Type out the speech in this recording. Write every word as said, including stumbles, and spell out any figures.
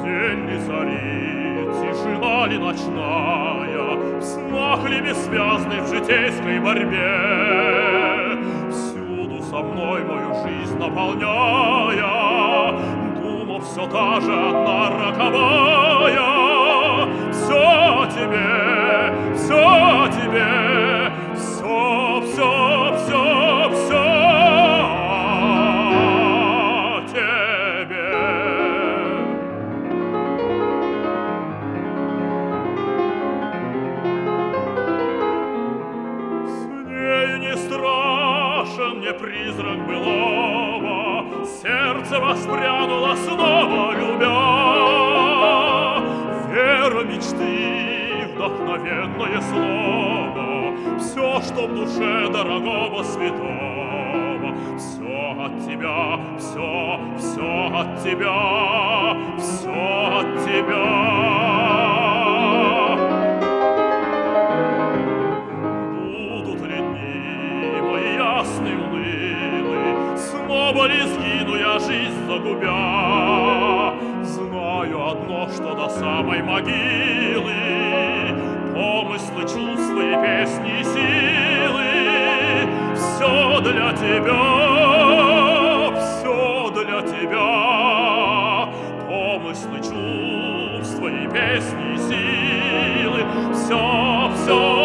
День ли царит, тишина ли ночная, в снах ли бессвязной в житейской борьбе, всюду со мной мою жизнь наполняя, дума все та же одна роковая. Все тебе, все тебе, все, все, все, все тебе. С нею не страшен мне призрак былого, сердце воспрянуло снова, любя. Вера мечты, вдохновенное слово, все, что в душе дорогого святого, все от тебя, все, все от тебя, все от тебя. Будут ли дни мои ясные, унылые, снова ли сгину я жизнь загубя? Знаю одно, что до самой могилы помыслы, чувства и песни, и силы все для тебя, все для тебя. Помыслы, чувства и песни, и силы все, все